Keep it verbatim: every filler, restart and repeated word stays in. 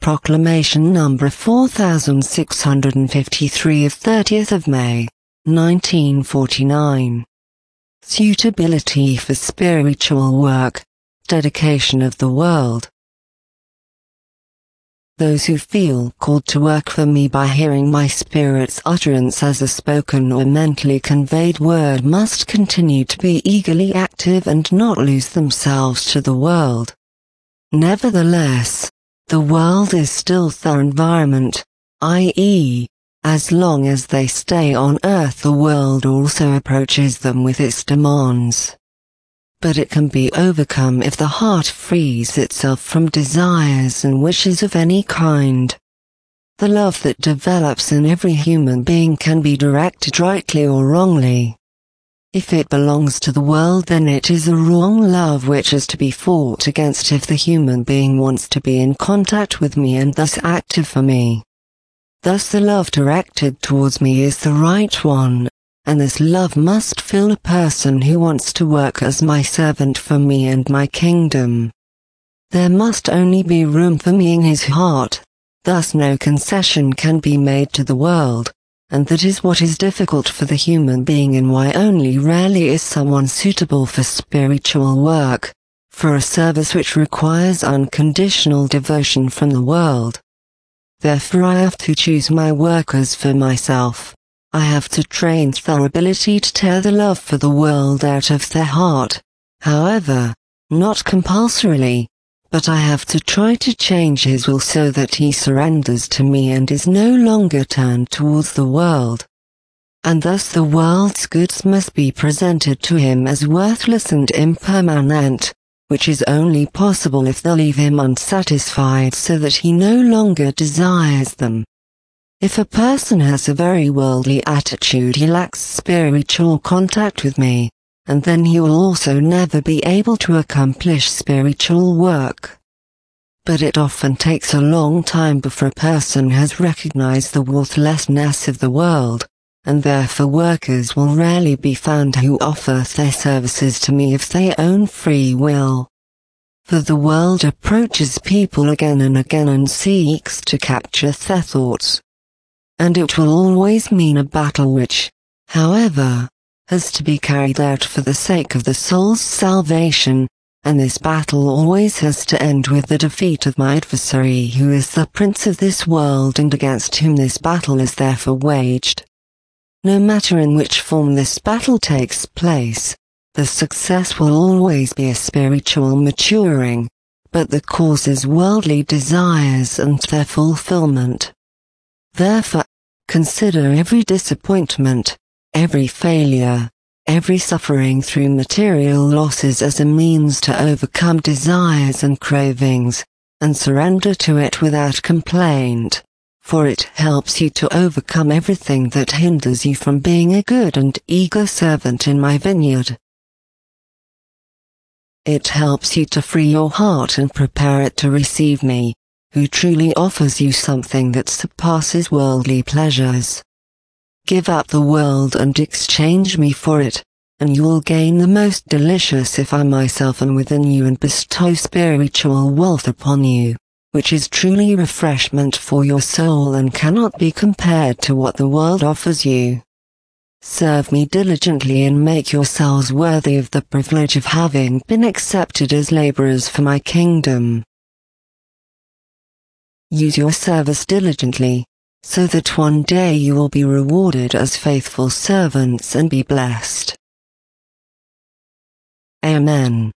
Proclamation number four thousand six hundred fifty-three of thirtieth of May, nineteen forty-nine. Suitability for spiritual work, dedication of the world. Those who feel called to work for me by hearing my spirit's utterance as a spoken or mentally conveyed word must continue to be eagerly active and not lose themselves to the world. Nevertheless, the world is still their environment, that is, as long as they stay on earth the world also approaches them with its demands. But it can be overcome if the heart frees itself from desires and wishes of any kind. The love that develops in every human being can be directed rightly or wrongly. If it belongs to the world, then it is a wrong love which is to be fought against if the human being wants to be in contact with me and thus active for me. Thus the love directed towards me is the right one, and this love must fill a person who wants to work as my servant for me and my kingdom. There must only be room for me in his heart, thus no concession can be made to the world. And that is what is difficult for the human being, and why only rarely is someone suitable for spiritual work, for a service which requires unconditional devotion from the world. Therefore I have to choose my workers for myself. I have to train their ability to tear the love for the world out of their heart, however, not compulsorily. But I have to try to change his will so that he surrenders to me and is no longer turned towards the world. And thus the world's goods must be presented to him as worthless and impermanent, which is only possible if they leave him unsatisfied so that he no longer desires them. If a person has a very worldly attitude, he lacks spiritual contact with me, and then he will also never be able to accomplish spiritual work. But it often takes a long time before a person has recognized the worthlessness of the world, and therefore workers will rarely be found who offer their services to me of their own free will. For the world approaches people again and again and seeks to capture their thoughts. And it will always mean a battle which, however, has to be carried out for the sake of the soul's salvation, and this battle always has to end with the defeat of my adversary, who is the prince of this world and against whom this battle is therefore waged. No matter in which form this battle takes place, the success will always be a spiritual maturing, but the cause is worldly desires and their fulfillment. Therefore, consider every disappointment, every failure, every suffering through material losses as a means to overcome desires and cravings, and surrender to it without complaint, for it helps you to overcome everything that hinders you from being a good and eager servant in my vineyard. It helps you to free your heart and prepare it to receive me, who truly offers you something that surpasses worldly pleasures. Give up the world and exchange me for it, and you will gain the most delicious if I myself am within you and bestow spiritual wealth upon you, which is truly refreshment for your soul and cannot be compared to what the world offers you. Serve me diligently and make yourselves worthy of the privilege of having been accepted as laborers for my kingdom. Use your service diligently, so that one day you will be rewarded as faithful servants and be blessed. Amen.